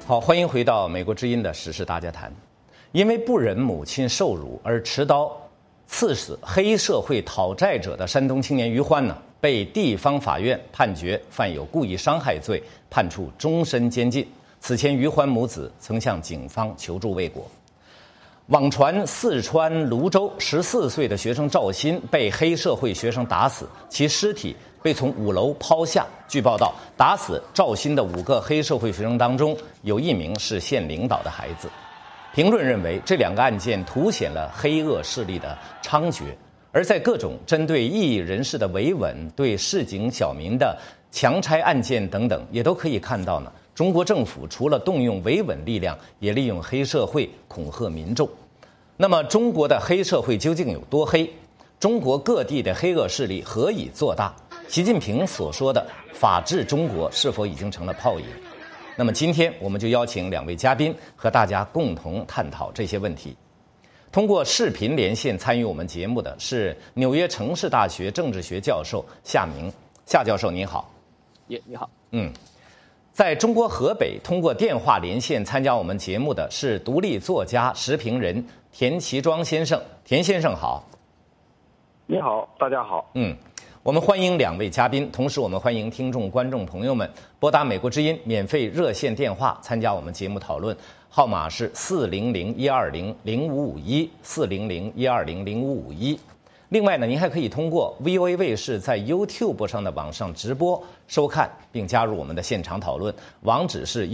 好，欢迎回到美国之音的时事大家谈。因为不忍母亲受辱而持刀刺死黑社会讨债者的山东青年于欢呢，被地方法院判决犯有故意伤害罪，判处终身监禁。此前，于欢母子曾向警方求助未果。网传四川泸州14岁的学生赵鑫被黑社会学生打死，其尸体被从5楼抛下。据报道，打死赵鑫的5个黑社会学生当中，有1名是县领导的孩子。评论认为，这2个案件凸显了黑恶势力的猖獗，而在各种针对异议人士的维稳、对市井小民的强拆案件等等，也都可以看到呢。中国政府除了动用维稳力量，也利用黑社会恐吓民众。那么，中国的黑社会究竟有多黑？中国各地的黑恶势力何以做大？习近平所说的“法治中国”是否已经成了泡影？那么，今天我们就邀请2位嘉宾和大家共同探讨这些问题。通过视频连线参与我们节目的是纽约城市大学政治学教授夏明。夏教授您好。 你好。 在中国河北通过电话连线参加我们节目的是独立作家、时评人田其庄先生。田先生好。 你好，大家好。 我们欢迎2位嘉宾，同时我们欢迎听众观众朋友们拨打美国之音免费热线电话参加我们节目讨论，号码是400-120-0551 400-120-0551。另外呢，您还可以通过 VOA 卫视在 YouTube 上的网上直播收看，并加入我们的现场讨论，网址是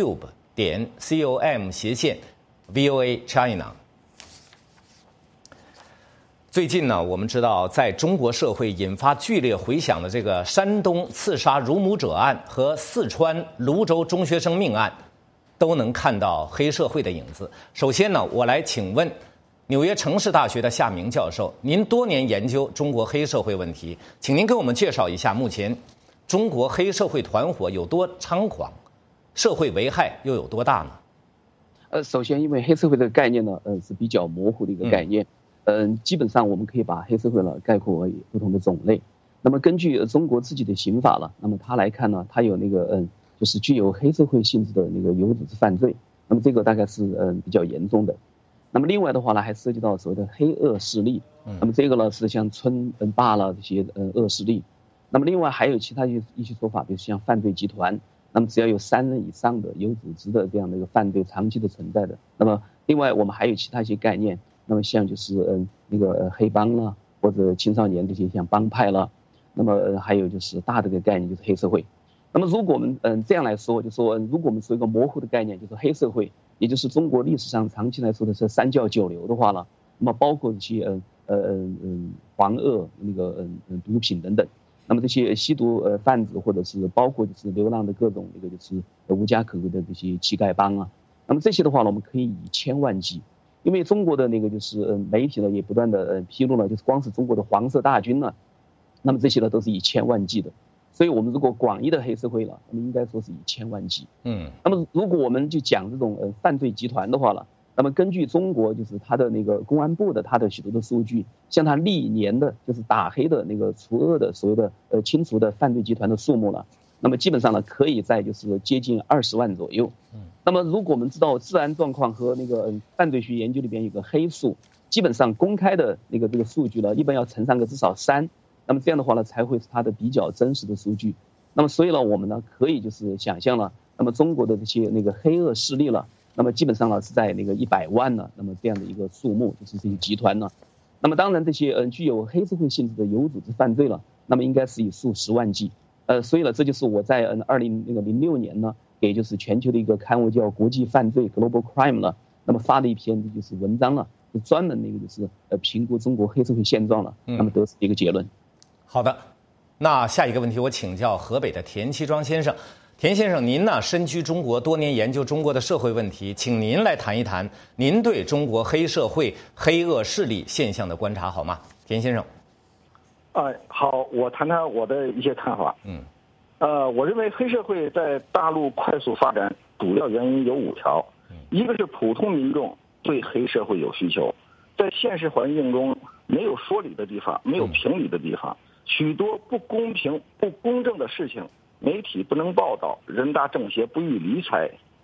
youtube.com/VOA China。最近呢，我们知道在中国社会引发剧烈回响的这个山东刺杀乳母者案和四川泸州中学生命案，都能看到黑社会的影子。首先呢，我来请问纽约城市大学的夏明教授，您多年研究中国黑社会问题，请您给我们介绍一下目前中国黑社会团伙有多猖狂，社会危害又有多大呢？ 首先，因为黑社会这个概念呢，是比较模糊的一个概念。基本上我们可以把黑社会呢概括为不同的种类。那么根据中国自己的刑法了，那么它来看呢，它有那个就是具有黑社会性质的那个有组织犯罪。那么这个大概是比较严重的。那么另外的话呢，还涉及到所谓的黑恶势力。那么这个呢是像村霸了这些恶势力。那么另外还有其他一些说法，比如像犯罪集团。那么只要有3人以上的有组织的这样的一个犯罪长期的存在的。那么另外我们还有其他一些概念。那么像就是那个黑帮啦，或者青少年这些像帮派啦，那么还有就是大的一个概念就是黑社会。那么如果我们这样来说，就说如果我们说一个模糊的概念，就是黑社会，也就是中国历史上长期来说的是3教9流的话呢，那么包括这些黄恶那个毒品等等，那么这些吸毒贩子或者是包括就是流浪的各种那个就是无家可归的这些乞丐帮啊，那么这些的话呢，我们可以以千万计。因为中国的那个就是媒体呢也不断的披露了，就是光是中国的黄色大军呢，那么这些呢都是以千万计的，所以我们如果广义的黑社会了，那么应该说是以千万计。那么如果我们就讲这种犯罪集团的话了，那么根据中国就是它的那个公安部的它的许多的数据，像它历年的就是打黑的那个除恶的所谓的清除的犯罪集团的数目了，那么基本上呢可以在就是接近20万左右。那么如果我们知道治安状况和那个犯罪学研究里边有个黑数，基本上公开的这个数据呢，一般要乘上个至少3，那么这样的话呢才会是它的比较真实的数据。那么所以呢，我们呢可以就是想象了，那么中国的这些那个黑恶势力了，那么基本上呢是在那个100万呢，那么这样的一个数目，就是这些集团呢。那么当然这些具有黑社会性质的有组织犯罪了，那么应该是以数十万计。所以呢，这就是我在2006年呢，给就是全球的一个刊物叫《国际犯罪 Global Crime》了，那么发了一篇就是文章了，就专门那个就是评估中国黑社会现状了，那么得出一个结论。 好的，那下一个问题我请教河北的田其庄先生。田先生，您呢身居中国多年，研究中国的社会问题，请您来谈一谈您对中国黑社会黑恶势力现象的观察好吗？田先生。 好，我谈谈我的一些看法。我认为黑社会在大陆快速发展主要原因有5条。一个是普通民众对黑社会有需求，在现实环境中没有说理的地方，没有评理的地方，许多不公平、不公正的事情，媒体不能报道，人大政协不予理睬，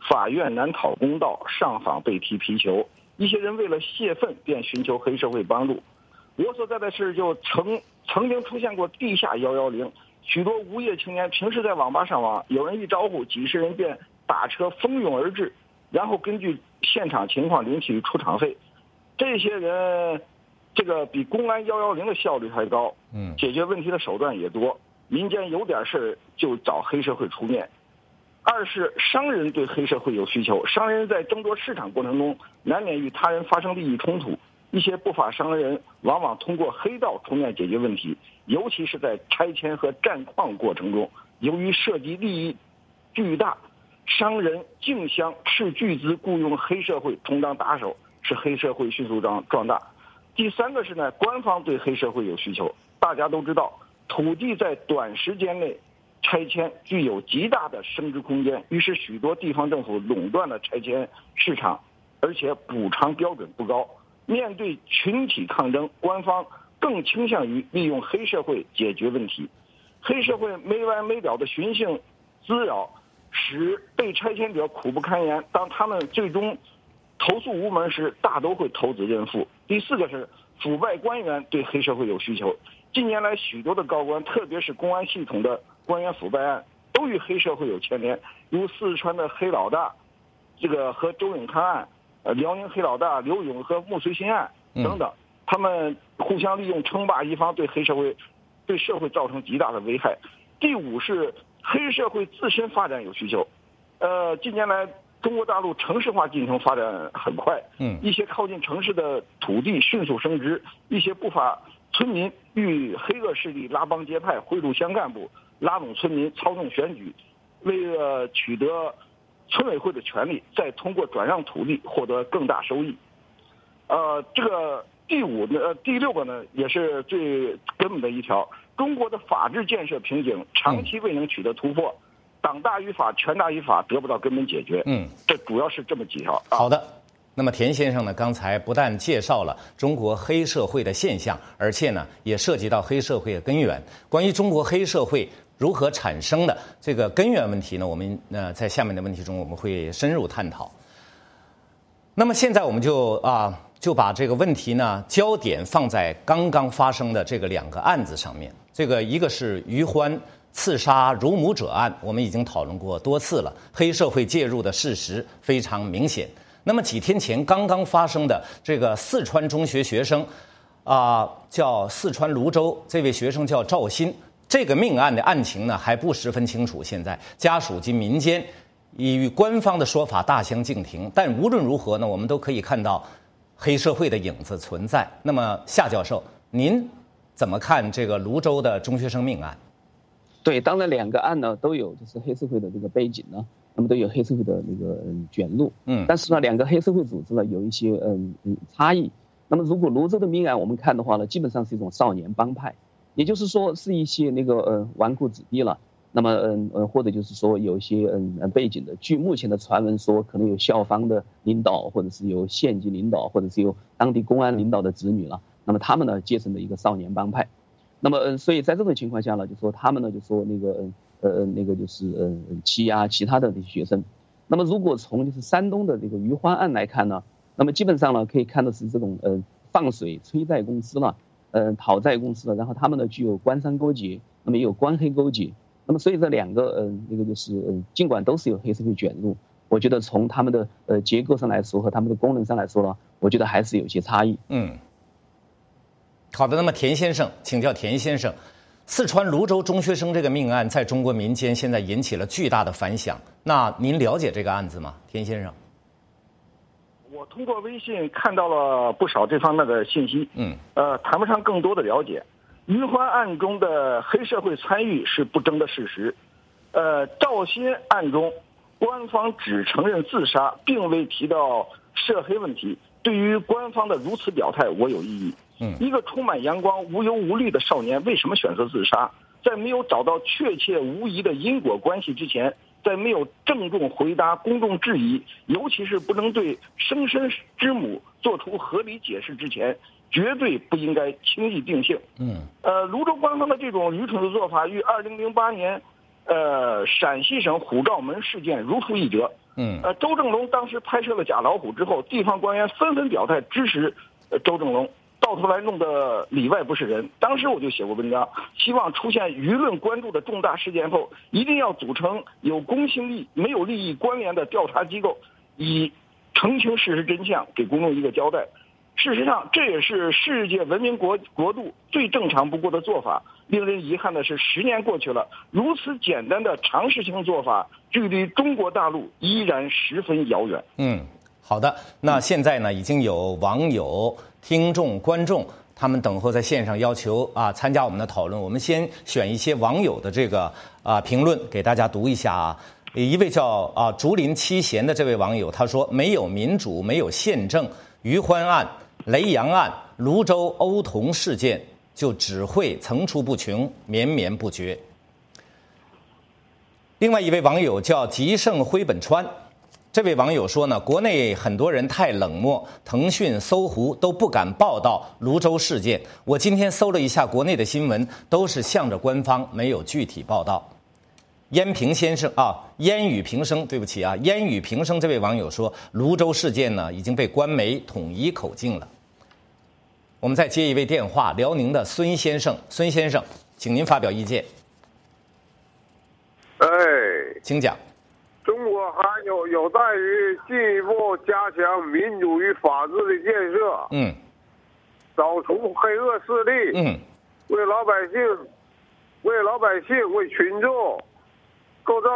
法院难讨公道，上访被踢皮球。一些人为了泄愤，便寻求黑社会帮助。我所在的市就曾经出现过地下110，许多无业青年平时在网吧上网，有人一招呼，几十人便打车蜂拥而至，然后根据现场情况领取出场费。这些人，这个比公安110的效率还高，解决问题的手段也多。民间有点事就找黑社会出面。二是商人对黑社会有需求，商人在争夺市场过程中，难免与他人发生利益冲突。一些不法商人往往通过黑道出面解决问题，尤其是在拆迁和占矿过程中，由于涉及利益巨大，商人竞相斥巨资雇佣黑社会充当打手，使黑社会迅速壮大。第三个是呢，官方对黑社会有需求。大家都知道，土地在短时间内拆迁具有极大的升值空间，于是许多地方政府垄断了拆迁市场，而且补偿标准不高。面对群体抗争，官方更倾向于利用黑社会解决问题。黑社会没完没了的寻衅滋扰，使被拆迁者苦不堪言。当他们最终投诉无门时，大都会投子认负。第四个是腐败官员对黑社会有需求。近年来，许多的高官，特别是公安系统的官员腐败案，都与黑社会有牵连，如四川的黑老大，这个和周永康案，辽宁黑老大刘勇和穆随新案等等，他们互相利用，称霸一方，对社会造成极大的危害。第五是黑社会自身发展有需求。近年来中国大陆城市化进程发展很快，一些靠近城市的土地迅速升值，一些不法村民与黑恶势力拉帮结派，贿赂乡干部，拉拢村民，操纵选举，为了取得村委会的权利，再通过转让土地获得更大收益。这个第六个呢，也是最根本的一条，中国的法治建设瓶颈长期未能取得突破，党大于法，权大于法得不到根本解决。这主要是这么几条。 好的。那么田先生呢，刚才不但介绍了中国黑社会的现象，而且呢，也涉及到黑社会的根源。关于中国黑社会如何产生的这个根源问题呢，我们在下面的问题中我们会深入探讨。那么现在我们就把这个问题呢焦点放在刚刚发生的这个2个案子上面。这个一个是于欢刺杀乳母者案，我们已经讨论过多次了，黑社会介入的事实非常明显。那么几天前刚刚发生的这个四川中学学生，叫四川泸州，这位学生叫赵鑫，这个命案的案情呢还不十分清楚，现在家属及民间已与官方的说法大相径庭。但无论如何呢，我们都可以看到黑社会的影子存在。那么夏教授，您怎么看这个泸州的中学生命案？ 对，当然2个案呢都有就是黑社会的这个背景呢，那么都有黑社会的那个卷入，但是呢2个黑社会组织呢有一些差异。那么如果泸州的命案我们看的话呢，基本上是一种少年帮派，也就是说是一些那个纨绔子弟了。那么或者就是说有一些背景的，据目前的传闻说，可能有校方的领导，或者是有县级领导，或者是有当地公安领导的子女了。那么他们呢结成了一个少年帮派。那么所以在这种情况下呢，就说他们呢就说那个就是欺压其他的这些学生。那么如果从就是山东的这个于欢案来看呢，那么基本上呢可以看的是这种放水催债公司了，讨债公司了，然后他们呢具有官商勾结，那么也有官黑勾结。那么所以这2个那个就是尽管都是有黑社会卷入，我觉得从他们的结构上来说和他们的功能上来说呢，我觉得还是有些差异。 好的，那么田先生，请教田先生，四川泸州中学生这个命案在中国民间现在引起了巨大的反响，那您了解这个案子吗？田先生。 我通过微信看到了不少这方面的信息，谈不上更多的了解。于欢案中的黑社会参与是不争的事实，赵鑫案中官方只承认自杀，并未提到涉黑问题。对于官方的如此表态，我有异议。一个充满阳光、无忧无虑的少年，为什么选择自杀？在没有找到确切无疑的因果关系之前，在没有郑重回答公众质疑，尤其是不能对生身之母做出合理解释之前，绝对不应该轻易定性。泸州官方的这种愚蠢的做法，与2008年陕西省虎照门事件如出一辙。周正龙当时拍摄了假老虎之后，地方官员纷纷表态支持周正龙，到头来弄得里外不是人。当时我就写过文章，希望出现舆论关注的重大事件后，一定要组成有公信力、没有利益关联的调查机构，以澄清事实真相，给公众一个交代。事实上，这也是世界文明国度最正常不过的做法。令人遗憾的是，10年过去了，如此简单的常识性做法，距离中国大陆依然十分遥远。 好的。那现在呢，已经有网友、听众、观众，他们等候在线上要求参加我们的讨论。我们先选一些网友的这个评论给大家读一下啊。一位叫竹林七贤的这位网友他说：“没有民主，没有宪政，余欢案、雷洋案、泸州欧童事件。”就只会层出不穷，绵绵不绝。另外一位网友叫吉盛辉本川，这位网友说呢，国内很多人太冷漠，腾讯、搜狐都不敢报道泸州事件。我今天搜了一下国内的新闻，都是向着官方，没有具体报道。烟平先生烟雨平生，对不起烟雨平生这位网友说，泸州事件呢已经被官媒统一口径了。我们再接一位电话，辽宁的孙先生，孙先生，请您发表意见。请讲。 中国还有待于进一步加强民主与法治的建设。扫除黑恶势力。为老百姓，为群众构造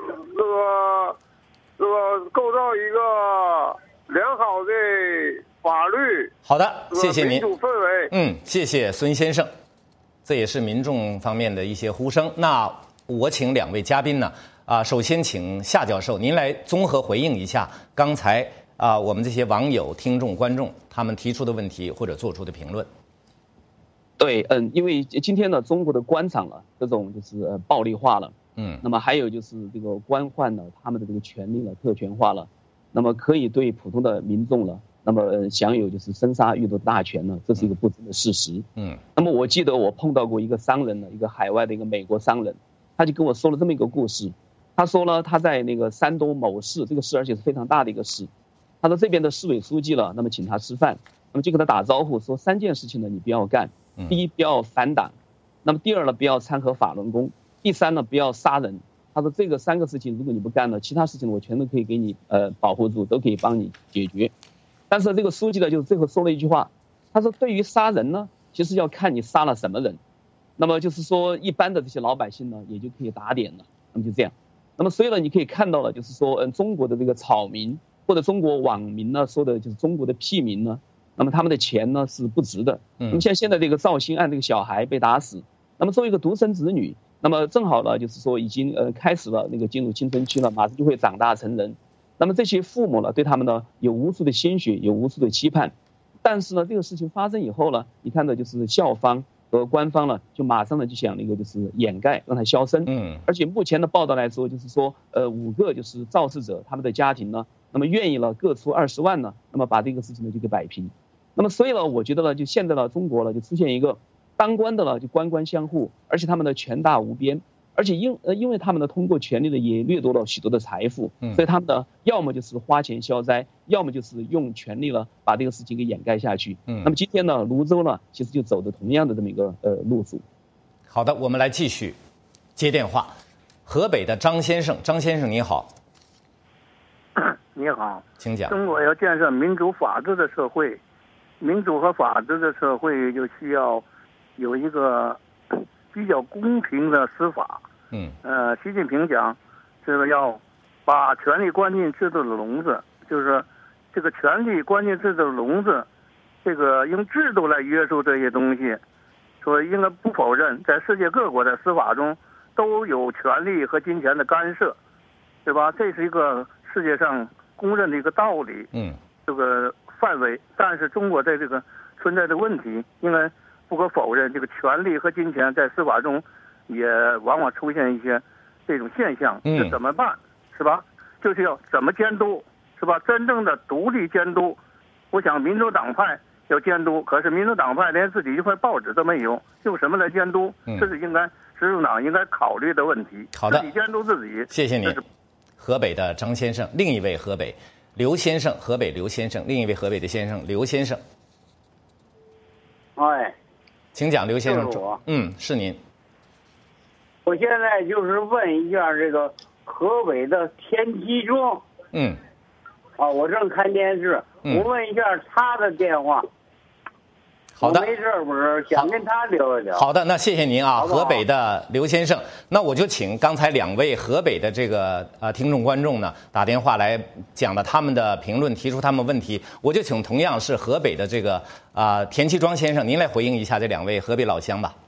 一个良好的法律。 好的，谢谢您。 民主氛围。 谢谢孙先生，这也是民众方面的一些呼声。那我请2位嘉宾呢，首先请夏教授，您来综合回应一下刚才我们这些网友、听众、观众他们提出的问题或者做出的评论。 对，因为今天呢，中国的官场了，这种就是暴力化了。那么还有就是这个官宦呢，他们的这个权力了特权化了，那么可以对普通的民众了。那么享有就是生杀予夺大权呢，这是一个不争的事实。那么我记得我碰到过一个商人呢，一个海外的一个美国商人，他就跟我说了这么一个故事。他说呢，他在那个山东某市，这个市而且是非常大的一个市，他说这边的市委书记了，那么请他吃饭，那么就跟他打招呼说3件事情呢，你不要干。第一，不要反党；那么第二呢，不要掺和法轮功；第三呢，不要杀人。他说这个3个事情，如果你不干了，其他事情我全都可以给你保护住，都可以帮你解决。但是这个书记呢，就最后说了一句话，他说对于杀人呢，其实要看你杀了什么人。那么就是说一般的这些老百姓呢，也就可以打点了。那么就这样。那么所以呢，你可以看到了，就是说中国的这个草民或者中国网民呢，说的就是中国的屁民呢，那么他们的钱呢是不值的。那么像现在这个赵兴案这个小孩被打死，那么作为一个独生子女，那么正好呢，就是说已经开始了那个进入青春期了，马上就会长大成人。那么这些父母呢，对他们呢有无数的鲜血，有无数的期盼，但是呢，这个事情发生以后呢，你看到就是校方和官方呢，就马上呢就想那个就是掩盖，让它销声。而且目前的报道来说，就是说5个就是肇事者他们的家庭呢，那么愿意了各出20万呢，那么把这个事情呢就给摆平。那么所以呢，我觉得呢，就现在呢，中国呢就出现一个当官的呢就官官相护，而且他们的权大无边。而且因为他们呢通过权力呢也掠夺了许多的财富，所以他们呢要么就是花钱消灾，要么就是用权力呢把这个事情给掩盖下去。那么今天呢，泸州呢其实就走的同样的这么一个路数。 好的，我们来继续接电话。河北的张先生，张先生你好。 你好， 请讲。 中国要建设民主法治的社会，民主和法治的社会就需要有一个比较公平的司法。习近平讲，这个要把权力关进制度的笼子，就是这个权力关进制度的笼子，这个用制度来约束这些东西。说应该不否认，在世界各国的司法中都有权力和金钱的干涉，对吧？这是一个世界上公认的一个道理。这个范围，但是中国在这个存在的问题，应该不可否认，这个权力和金钱在司法中也往往出现一些这种现象。这怎么办？是吧？就是要怎么监督，是吧？真正的独立监督，我想民主党派要监督，可是民主党派连自己一块报纸都没有，用什么来监督？这是应该执政党应该考虑的问题。 好的， 自己监督自己。 谢谢您。河北的张先生，另一位河北刘先生，河北刘先生，另一位河北的先生刘先生。 哎， 请讲，刘先生。是您。 我现在就是问一下这个河北的田七庄。我正看电视，我问一下他的电话。 好的， 没事不是想跟他聊一聊。 好的，那谢谢您啊， 好不好？ 河北的刘先生。那我就请刚才2位河北的这个听众观众呢打电话来讲了他们的评论，提出他们问题。我就请同样是河北的这个田七庄先生，您来回应一下这2位河北老乡吧。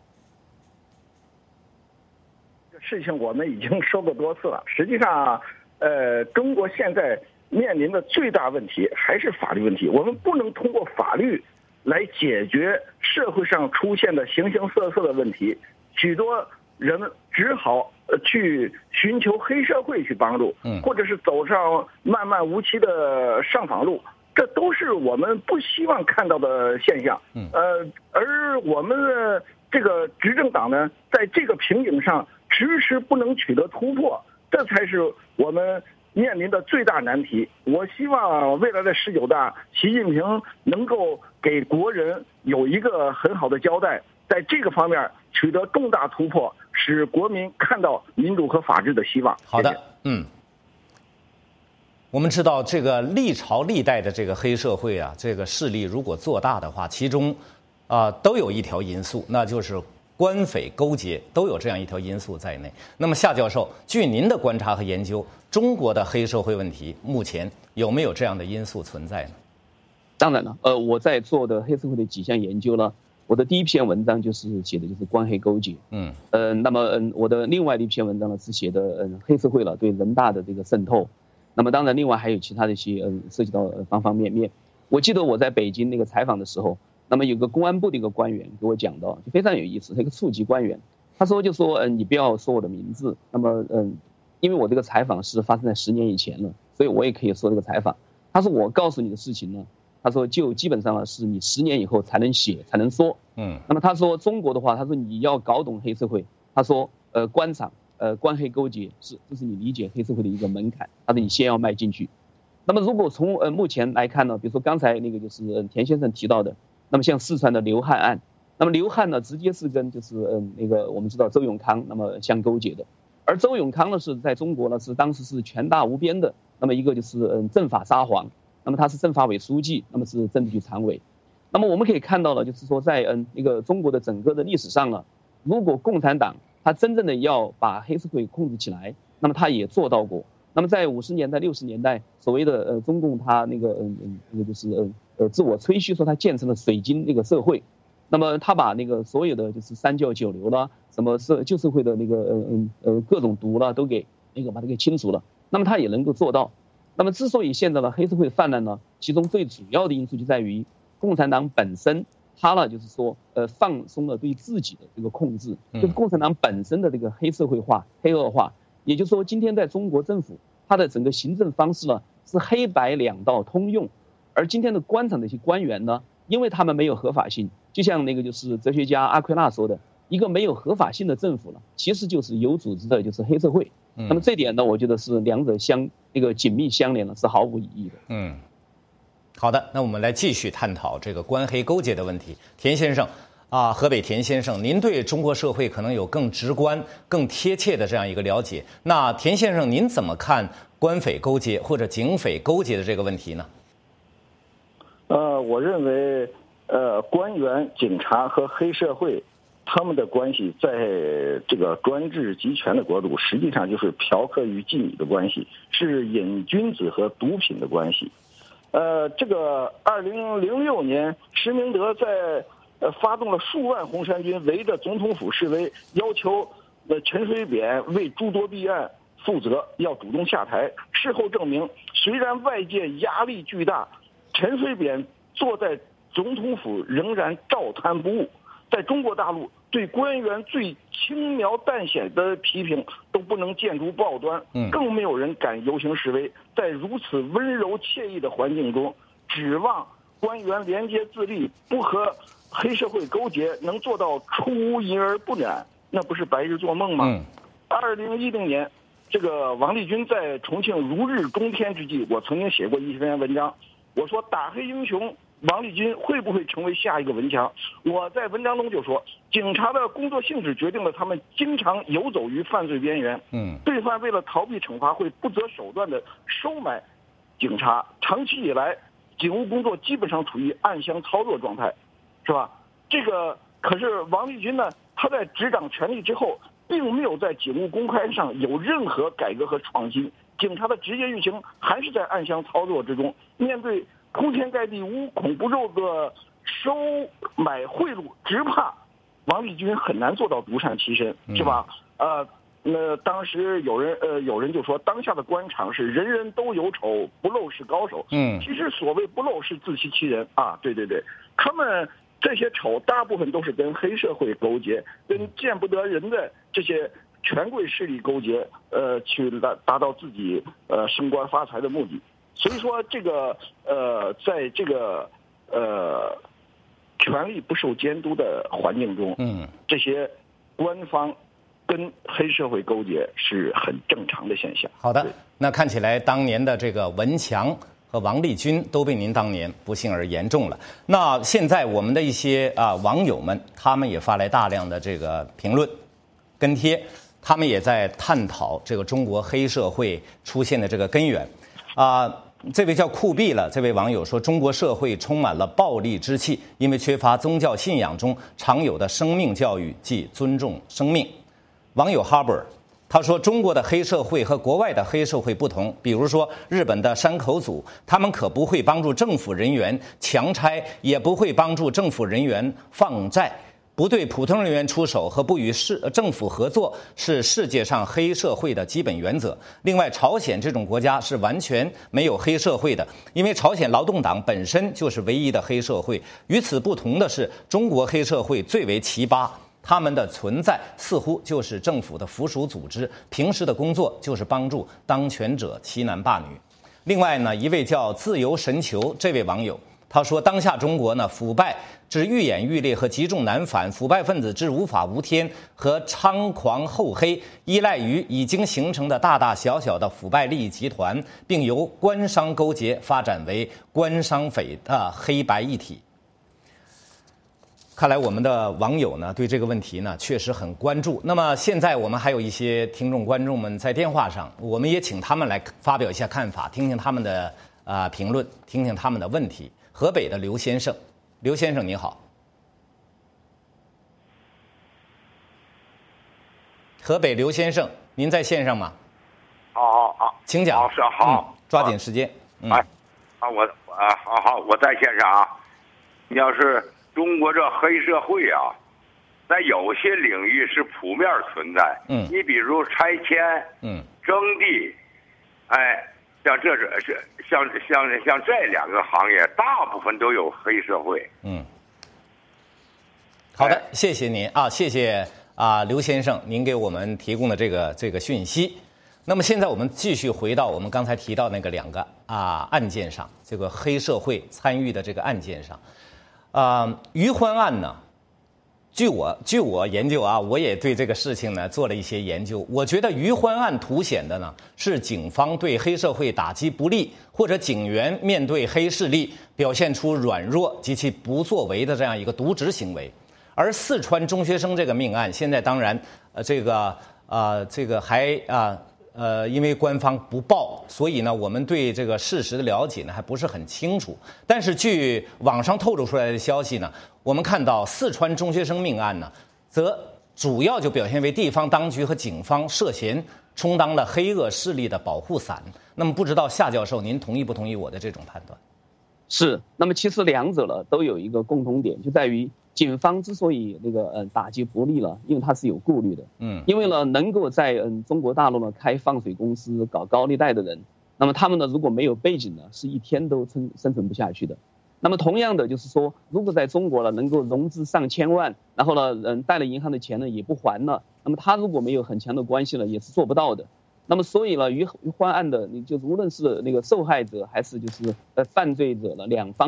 这事情我们已经说过多次了。实际上，中国现在面临的最大问题还是法律问题。我们不能通过法律来解决社会上出现的形形色色的问题，许多人只好去寻求黑社会去帮助，或者是走上漫漫无期的上访路，这都是我们不希望看到的现象。而我们的这个执政党呢，在这个瓶颈上迟迟不能取得突破，这才是我们面临的最大难题。我希望未来的19大，习近平能够给国人有一个很好的交代，在这个方面取得重大突破，使国民看到民主和法治的希望。 好的，我们知道这个历朝历代的这个黑社会啊，这个势力如果做大的话，其中都有一条因素，那就是官匪勾结，都有这样一条因素在内。那么夏教授，据您的观察和研究，中国的黑社会问题目前有没有这样的因素存在呢？ 当然了，我在做的黑社会的几项研究呢，我的第一篇文章就是写的就是官黑勾结。那么我的另外的一篇文章呢是写的黑社会了对人大的这个渗透。那么当然另外还有其他的一些涉及到方方面面。我记得我在北京那个采访的时候，那么有个公安部的一个官员给我讲到，就非常有意思，他一个处级官员，他说你不要说我的名字。那么因为我这个采访是发生在10年以前了，所以我也可以说这个采访。他说我告诉你的事情呢，他说就基本上呢是你10年以后才能写才能说。那么他说中国的话，他说你要搞懂黑社会，他说官场官黑勾结这是你理解黑社会的一个门槛，他说你先要迈进去。那么如果从目前来看呢，比如说刚才那个就是田先生提到的，那么像四川的刘汉案，那么刘汉呢直接是跟就是那个我们知道周永康那么相勾结的，而周永康呢是在中国呢是当时是权大无边的，那么一个就是政法沙皇，那么他是政法委书记，那么是政治局常委。那么我们可以看到了，就是说在那个中国的整个的历史上呢，如果共产党他真正的要把黑社会控制起来，那么他也做到过。那么在50年代、60年代，所谓的中共他那个就是自我吹嘘说他建成了水晶那个社会，那么他把那个所有的就是三教九流啦，什么旧社会的那个各种毒啦都给那个把它给清除了，那么他也能够做到。那么之所以现在的黑社会泛滥呢，其中最主要的因素就在于共产党本身，他呢就是说放松了对自己的这个控制，就是共产党本身的这个黑社会化、黑恶化。也就是说，今天在中国政府，它的整个行政方式呢是黑白两道通用，而今天的官场的一些官员呢，因为他们没有合法性，就像那个就是哲学家阿奎那说的，一个没有合法性的政府呢，其实就是有组织的，就是黑社会。那么这点呢，我觉得是两者紧密相连了，是毫无意义的。 好的，那我们来继续探讨这个官黑勾结的问题。田先生河北田先生，您对中国社会可能有更直观、更贴切的这样一个了解。那田先生，您怎么看官匪勾结或者警匪勾结的这个问题呢？ 我认为，官员、警察和黑社会，他们的关系在这个专制集权的国度，实际上就是嫖客与妓女的关系，是瘾君子和毒品的关系。这个2006年，施明德在发动了数万红衫军围着总统府示威，要求陈水扁为诸多弊案负责，要主动下台。事后证明，虽然外界压力巨大，陈水扁坐在总统府仍然照贪不误。在中国大陆，对官员最轻描淡写的批评都不能见诸报端，更没有人敢游行示威。在如此温柔惬意的环境中，指望官员廉洁自律，不和黑社会勾结，能做到出污淫而不染，那不是白日做梦吗？2010年，这个王立军在重庆如日中天之际，我曾经写过一篇文章，我说打黑英雄王立军会不会成为下一个文强？我在文章中就说，警察的工作性质决定了他们经常游走于犯罪边缘。罪犯为了逃避惩罚，会不择手段的收买警察。长期以来，警务工作基本上处于暗箱操作状态，是吧？这个可是王立军呢，他在执掌权力之后，并没有在警务公开上有任何改革和创新，警察的职业运行还是在暗箱操作之中。面对铺天盖地、无孔不入的收买贿赂，只怕王立军很难做到独善其身，是吧？当时有人就说，当下的官场是人人都有丑，不露是高手。其实所谓不露是自欺欺人啊！对，他们这些丑大部分都是跟黑社会勾结，跟见不得人的这些权贵势力勾结，去达到自己升官发财的目的。所以说，这个在这个权力不受监督的环境中，这些官方跟黑社会勾结是很正常的现象。 好的，那看起来当年的这个文强和王立军都被您当年不幸而言中了。那现在我们的一些网友们，他们也发来大量的这个评论跟帖，他们也在探讨这个中国黑社会出现的这个根源。这位叫酷毙了，这位网友说，中国社会充满了暴力之气，因为缺乏宗教信仰中常有的生命教育，即尊重生命。网友 Harbor 他说，中国的黑社会和国外的黑社会不同，比如说日本的山口组，他们可不会帮助政府人员强拆，也不会帮助政府人员放债，不对普通人员出手和不与政府合作是世界上黑社会的基本原则。另外，朝鲜这种国家是完全没有黑社会的，因为朝鲜劳动党本身就是唯一的黑社会。与此不同的是，中国黑社会最为奇葩，他们的存在似乎就是政府的附属组织，平时的工作就是帮助当权者欺男霸女。另外呢，一位叫自由神球这位网友他说，当下中国呢，腐败之愈演愈烈和积重难返，腐败分子之无法无天和猖狂厚黑，依赖于已经形成的大大小小的腐败利益集团，并由官商勾结发展为官商匪的黑白一体。看来我们的网友呢对这个问题呢确实很关注。那么现在我们还有一些听众观众们在电话上，我们也请他们来发表一下看法，听听他们的评论，听听他们的问题。河北的刘先生，刘先生你好。河北刘先生，您在线上吗？ 好， 请讲。 好， 抓紧时间。 我在线上啊。你要是中国这黑社会啊，在有些领域是普面存在。你比如拆迁，征地，像这两个行业，大部分都有黑社会。 好的，谢谢您啊，谢谢刘先生，您给我们提供的这个讯息。那么现在我们继续回到我们刚才提到那个两个案件上，这个黑社会参与的这个案件上。余欢案呢，据我研究我也对这个事情呢做了一些研究。我觉得余欢案凸显的呢是警方对黑社会打击不力，或者警员面对黑势力表现出软弱及其不作为的这样一个渎职行为。而四川中学生这个命案，现在当然这个还因为官方不报，所以呢我们对这个事实的了解呢还不是很清楚。但是据网上透露出来的消息呢，我们看到四川中学生命案呢，则主要就表现为地方当局和警方涉嫌充当了黑恶势力的保护伞。那么不知道夏教授您同意不同意我的这种判断？ 是。那么其实两者呢都有一个共同点，就在于警方之所以打击不力了，因为他是有顾虑的。因为呢能够在中国大陆呢开放水公司搞高利贷的人，那么他们呢如果没有背景呢，是一天都生存不下去的。那么同样的就是说，如果在中国呢能够融资上千万，然后呢贷了银行的钱呢也不还了，那么他如果没有很强的关系呢也是做不到的。那么所以呢余欢案的就是无论是那个受害者还是就是犯罪者呢，两方呢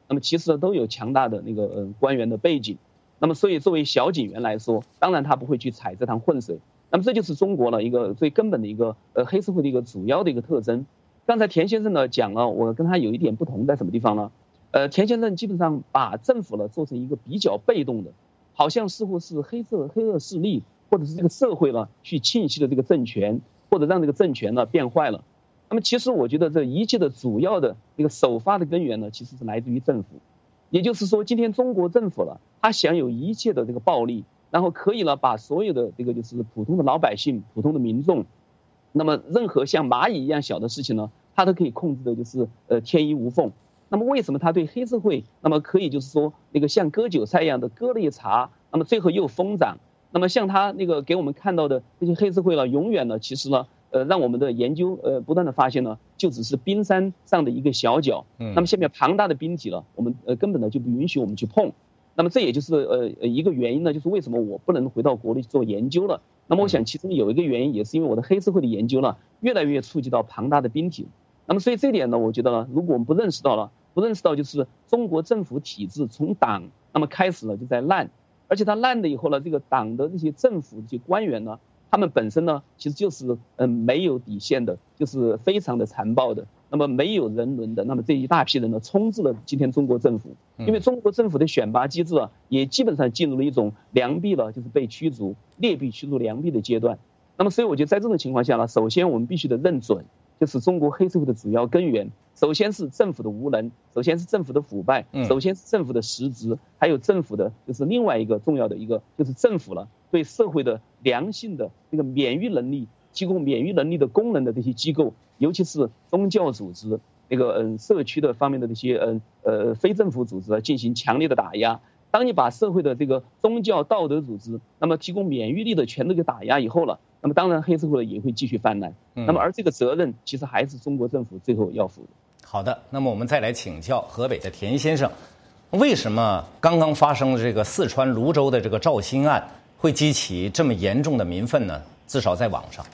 那么其实呢都有强大的那个官员的背景。那么所以作为小警员来说，当然他不会去踩这趟浑水。那么这就是中国的一个最根本的一个黑社会的一个主要的一个特征。刚才田先生呢讲了，我跟他有一点不同在什么地方呢？田先生基本上把政府呢做成一个比较被动的，好像似乎是黑恶势力或者是这个社会呢去侵袭了这个政权，或者让这个政权呢变坏了。那么其实我觉得这一切的主要的一个首发的根源呢，其实是来自于政府。也就是说，今天中国政府了，他享有一切的这个暴力，然后可以呢把所有的这个就是普通的老百姓、普通的民众，那么任何像蚂蚁一样小的事情呢，他都可以控制的就是天衣无缝。那么为什么他对黑社会那么可以就是说那个像割韭菜一样的割了一茬，那么最后又疯长？那么像他那个给我们看到的这些黑社会了，永远呢其实呢让我们的研究不断的发现呢，就只是冰山上的一个小角。那么下面庞大的冰体了，我们根本呢就不允许我们去碰。那么这也就是一个原因呢，就是为什么我不能回到国内去做研究了。那么我想其中有一个原因，也是因为我的黑社会的研究呢，越来越触及到庞大的冰体。那么所以这一点呢，我觉得呢，如果我们不认识到就是中国政府体制从党那么开始呢就在烂，而且它烂了以后呢，这个党的这些政府这些官员呢，他们本身呢其实就是没有底线的，就是非常的残暴的，那么没有人伦的，那么这一大批人呢充斥了今天中国政府。因为中国政府的选拔机制啊，也基本上进入了一种良币了就是被驱逐，劣币驱逐良币的阶段。那么所以我觉得在这种情况下呢，首先我们必须得认准，就是中国黑社会的主要根源，首先是政府的无能，首先是政府的腐败，首先是政府的失职，还有政府的就是另外一个重要的一个就是政府了对社会的良性的这个免疫能力提供免疫能力的功能的这些机构，尤其是宗教组织那个社区的方面的这些非政府组织进行强烈的打压。当你把社会的这个宗教道德组织那么提供免疫力的全都给打压以后了，那么当然黑社会也会继续泛滥。那么而这个责任其实还是中国政府最后要负的。 好的，那么我们再来请教河北的田先生，为什么刚刚发生的这个四川泸州的这个赵鑫案会激起这么严重的民愤呢？至少在网上。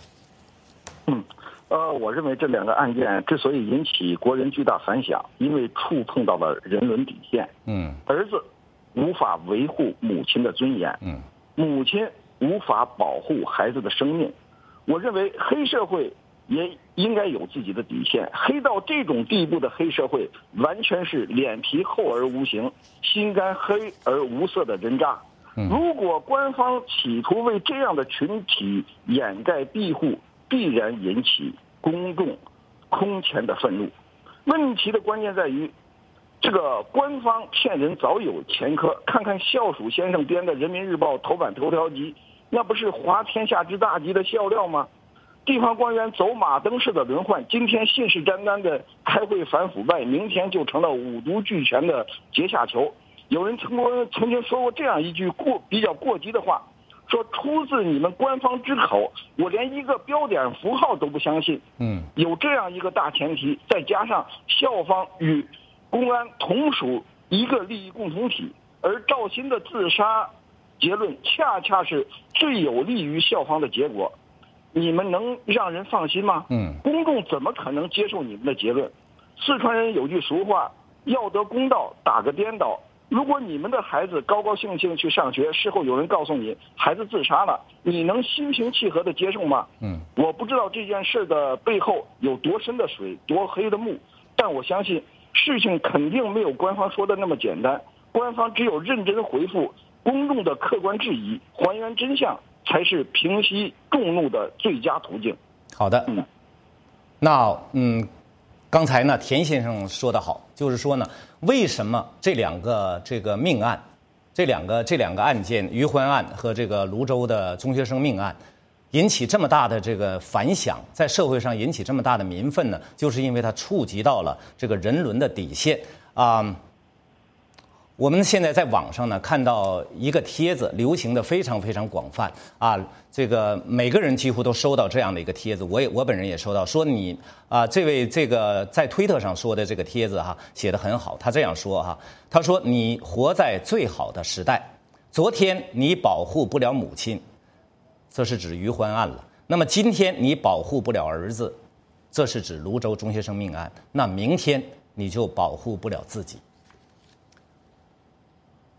我认为这两个案件之所以引起国人巨大反响，因为触碰到了人伦底线。儿子无法维护母亲的尊严，母亲无法保护孩子的生命。我认为黑社会也应该有自己的底线，黑到这种地步的黑社会完全是脸皮厚而无形，心肝黑而无色的人渣。如果官方企图为这样的群体掩盖庇护，必然引起公众空前的愤怒。问题的关键在于，这个官方骗人早有前科，看看校鼠先生编的《人民日报》头版头条集，那不是滑天下之大稽的笑料吗？地方官员走马灯似的轮换，今天信誓旦旦的开会反腐败，明天就成了五毒俱全的阶下囚。有人曾经说过这样一句比较过激的话，说出自你们官方之口，我连一个标点符号都不相信。有这样一个大前提，再加上校方与公安同属一个利益共同体，而赵鑫的自杀结论恰恰是最有利于校方的结果，你们能让人放心吗？公众怎么可能接受你们的结论？四川人有句俗话，要得公道打个颠倒。如果你们的孩子高高兴兴去上学，事后有人告诉你孩子自杀了，你能心平气和的接受吗？我不知道这件事的背后有多深的水，多黑的幕，但我相信事情肯定没有官方说的那么简单。官方只有认真回复公众的客观质疑，还原真相，才是平息众怒的最佳途径。 好的，那刚才呢，田先生说得好，就是说呢，为什么这两个命案，这两个案件，余欢案和这个泸州的中学生命案，引起这么大的这个反响，在社会上引起这么大的民愤呢？就是因为它触及到了这个人伦的底线啊。我们现在在网上呢看到一个帖子，流行的非常非常广泛啊，这个每个人几乎都收到这样的一个帖子，我本人也收到，说你这位这个在推特上说的这个帖子写得很好，他这样说他说你活在最好的时代，昨天你保护不了母亲，这是指余欢案了，那么今天你保护不了儿子，这是指泸州中学生命案，那明天你就保护不了自己。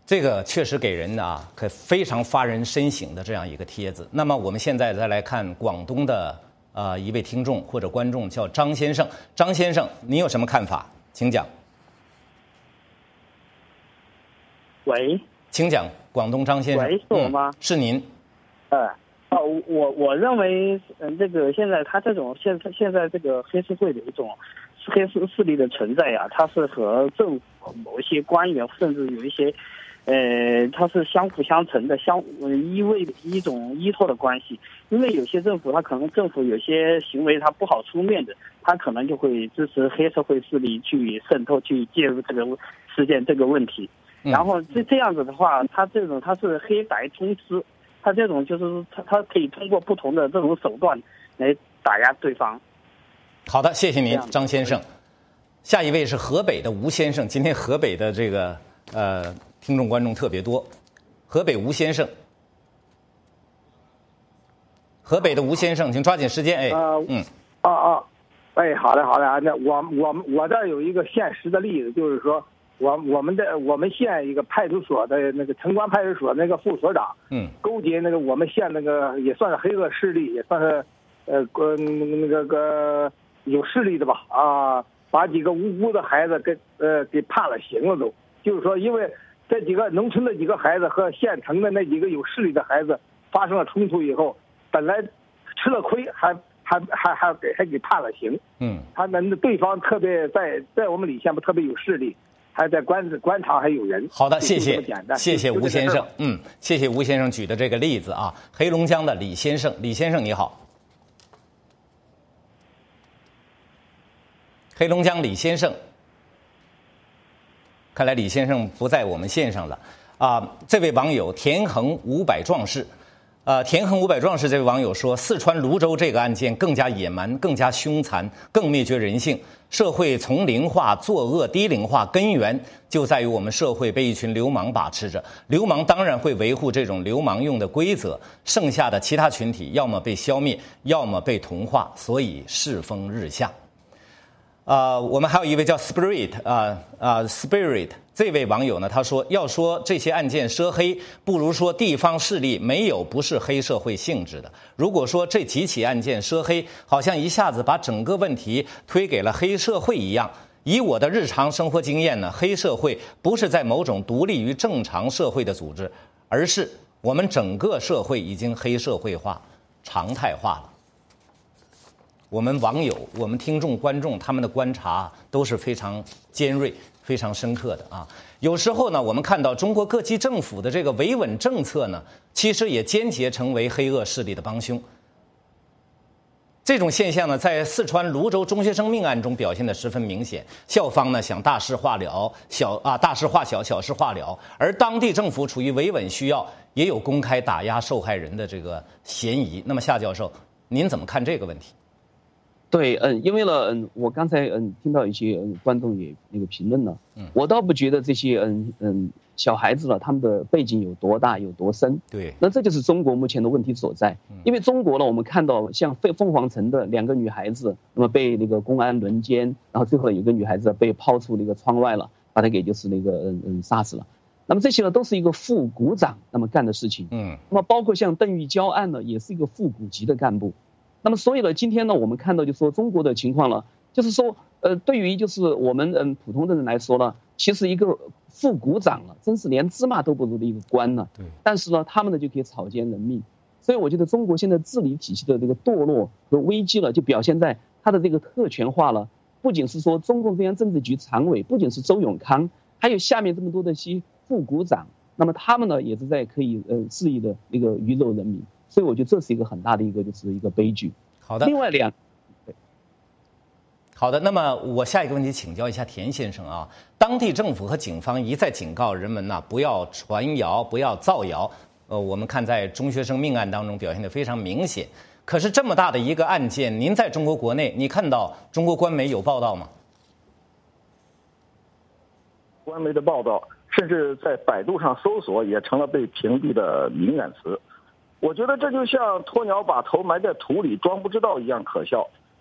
这个确实给人啊，可非常发人深省的这样一个帖子。那么我们现在再来看广东的一位听众或者观众，叫张先生。张先生，你有什么看法？请讲。 喂， 请讲。广东张先生， 喂，是我吗？ 是您。 我认为，这个现在他这种现在这个黑社会的一种黑势力的存在呀，它是和政府某一些官员，甚至有一些，它是相辅相成的，一种依托的关系。因为有些政府，可能政府有些行为它不好出面的，他可能就会支持黑社会势力去渗透、去介入这个事件这个问题。然后这样子的话，他是黑白通吃。他这种就是他可以通过不同的这种手段来打压对方。 好的，谢谢您，张先生。下一位是河北的吴先生。今天河北的这个听众观众特别多。河北吴先生，河北的吴先生，请抓紧时间。 好的。那我这儿有一个现实的例子，就是说。我们县一个派出所的那个城关派出所那个副所长，勾结那个我们县那个也算是黑恶势力，也算是那个有势力的吧把几个无辜的孩子给判了刑了都。就是说，因为这几个农村的几个孩子和县城的那几个有势力的孩子发生了冲突以后，本来吃了亏，还给判了刑。他们对方特别在我们澧县不特别有势力。还在官场还有人。好的，谢谢吴先生。谢谢吴先生举的这个例子啊。黑龙江的李先生，李先生你好。黑龙江李先生，看来李先生不在我们线上了啊。这位网友田横500壮士。田横500壮士这位网友说，四川泸州这个案件更加野蛮，更加凶残，更灭绝人性。社会从零化、作恶低龄化，根源就在于我们社会被一群流氓把持着。流氓当然会维护这种流氓用的规则，剩下的其他群体要么被消灭，要么被同化，所以世风日下。我们还有一位叫 Spirit Spirit 这位网友呢，他说要说这些案件涉黑，不如说地方势力没有不是黑社会性质的。如果说这几起案件涉黑，好像一下子把整个问题推给了黑社会一样。以我的日常生活经验呢，黑社会不是在某种独立于正常社会的组织，而是我们整个社会已经黑社会化、常态化了。我们网友、我们听众、观众他们的观察都是非常尖锐、非常深刻的啊。有时候呢，我们看到中国各级政府的这个维稳政策呢，其实也间接成为黑恶势力的帮凶。这种现象呢，在四川泸州中学生命案中表现得十分明显。校方呢想大事化了，大事化小，小事化了，而当地政府处于维稳需要，也有公开打压受害人的这个嫌疑。那么夏教授，您怎么看这个问题？ 对，因为呢，我刚才听到一些观众也那个评论了，我倒不觉得这些小孩子了，他们的背景有多大有多深， 对， 那这就是中国目前的问题所在。因为中国呢，我们看到像凤凰城的2个女孩子，那么被那个公安轮奸，然后最后有个女孩子被抛出那个窗外了，把她给就是那个杀死了。那么这些呢，都是一个副股长那么干的事情，那么包括像邓玉娇案呢，也是一个副股级的干部。那么所以呢，今天呢，我们看到就说中国的情况了，就是说，对于就是我们普通的人来说呢，其实一个副股长了，真是连芝麻都不如的一个官呢。对。但是呢，他们呢就可以草菅人命，所以我觉得中国现在治理体系的这个堕落和危机了，就表现在它的这个特权化了。不仅是说中共中央政治局常委，不仅是周永康，还有下面这么多的些副股长，那么他们呢也是在可以肆意的那个鱼肉人民。所以我觉得这是一个很大的一个就是一个悲剧。 好的。 另外好的，那么我下一个问题请教一下田先生啊，当地政府和警方一再警告人们呢，不要传谣，不要造谣。我们看在中学生命案当中表现得非常明显。可是这么大的一个案件，您在中国国内，你看到中国官媒有报道吗？ 官媒的报道，甚至在百度上搜索也成了被屏蔽的敏感词。我觉得这就像鸵鸟把头埋在土里装不知道一样可笑。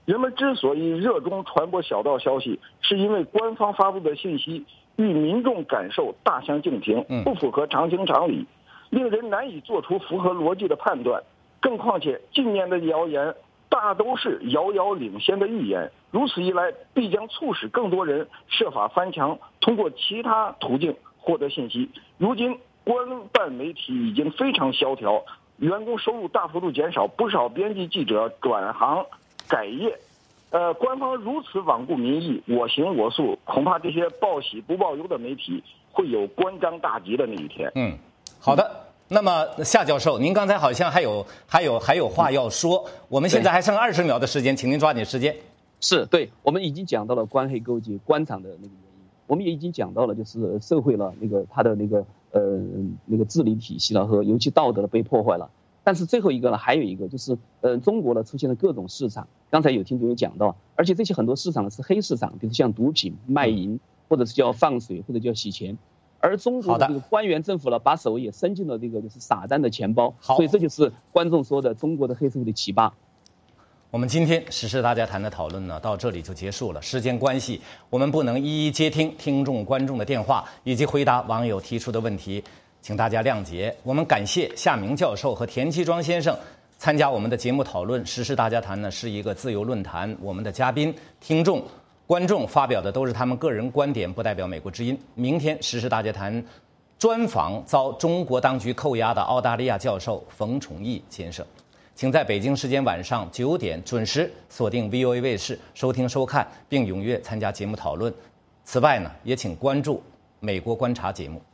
人们之所以热衷传播小道消息，是因为官方发布的信息与民众感受大相径庭，不符合常情常理，令人难以做出符合逻辑的判断。更况且近年的谣言大都是遥遥领先的预言，如此一来必将促使更多人设法翻墙，通过其他途径获得信息。如今官办媒体已经非常萧条，员工收入大幅度减少，不少编辑记者转行改业。官方如此罔顾民意，我行我素，恐怕这些报喜不报忧的媒体会有关张大吉的那一天。 好的。那么夏教授，您刚才好像还有话要说，我们现在还剩20秒的时间，请您抓紧时间。 是对，我们已经讲到了官黑勾结、官场的那个原因，我们也已经讲到了就是社会了它的那个治理体系了和尤其道德被破坏了。但是最后一个呢，还有一个就是中国呢出现了各种市场，刚才有听众有讲到，而且这些很多市场呢是黑市场，比如像毒品、卖淫，或者是叫放水，或者叫洗钱。而中国的这个官员政府呢，把手也伸进了这个就是撒旦的钱包，所以这就是观众说的中国的黑社会的奇葩。 我们今天时事大家谈的讨论呢，到这里就结束了。时间关系，我们不能一一接听听众观众的电话以及回答网友提出的问题，请大家谅解。我们感谢夏明教授和田七庄先生参加我们的节目讨论。时事大家谈呢是一个自由论坛，我们的嘉宾、听众、观众发表的都是他们个人观点，不代表美国之音。明天时事大家谈专访遭中国当局扣押的澳大利亚教授冯崇义先生。请在北京时间晚上9点准时锁定 VOA 卫视收听收看，并踊跃参加节目讨论。此外呢，也请关注美国观察节目。